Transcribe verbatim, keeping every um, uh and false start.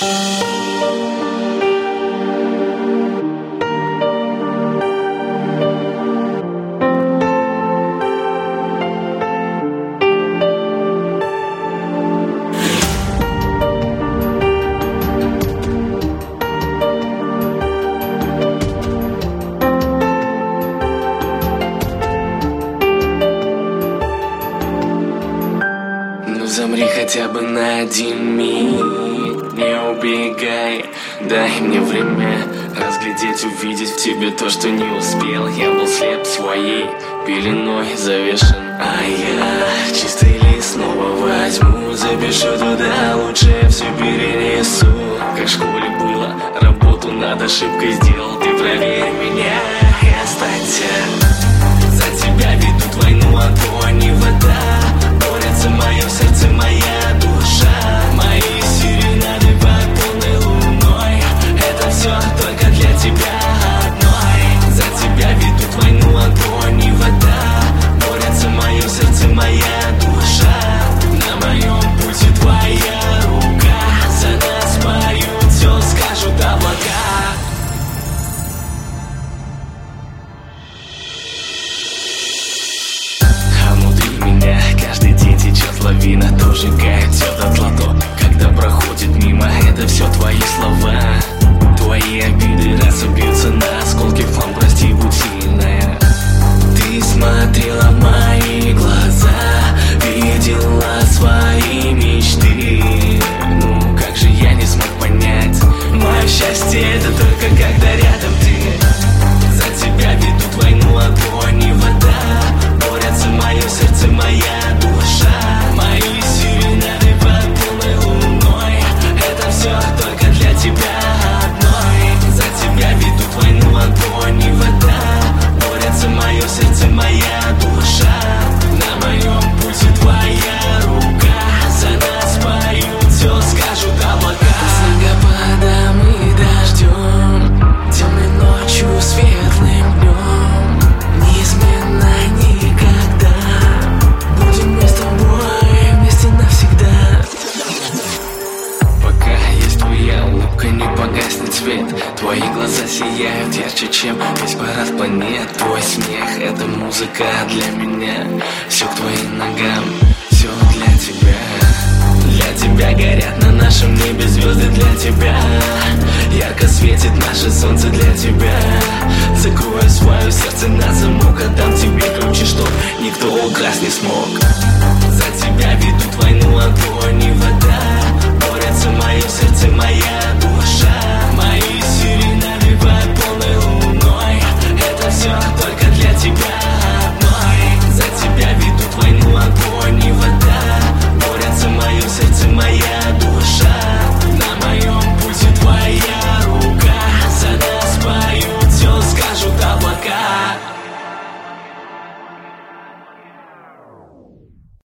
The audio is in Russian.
Замри хотя бы на один миг, не убегай, дай мне время разглядеть, увидеть в тебе то, что не успел. Я был слеп своей пеленой завешен, а я чистый лист снова возьму, запишу туда, лучше все перенесу. Как в школе было, работу над ошибкой сделал, ты проверь меня и останься. За тебя ведут войну огонь и вода, борется мое сердце, моя душа. Мои серенады под полной луной, это все только для тебя одной. За тебя ведут войну огонь и вода, борется мое сердце, моя душа. На моем пути твоя рука, за нас поют, все скажут облака. Каждый день течет лавина, то сжигает все дотла, то, когда проходит мимо, это все твои слова. Твои обиды разобьются на осколки, в хлам, прости, будь сильная. Ты смотрела в мои глаза, видела свои мечты. Ну как же я не смог понять, мое счастье это только когда рядом ты. За тебя ведут войну огонь и вода, борется мое сердце, моя душа. Мои серенады под полной луной, это все только для тебя одной. За тебя ведут войну огонь и вода, борется мое сердце, моя душа. На моем пути твоя рука, за нас поют, все скажут облака. Снегопадом и дождем, темной ночью, светлым днем, неизменно никогда будем мы с тобой вместе навсегда. Пока есть твоя улыбка, не погаснет свет. Твои глаза сияют ярче, чем весь парад планет. Твой смех — это музыка для меня. Все к твоим ногам, все для тебя. Для тебя горят на нашем небе звезды, для тебя ярко светит наше солнце, для тебя. Закрою свое сердце на замок, отдам тебе ключи, чтоб никто украсть не смог. За тебя ведь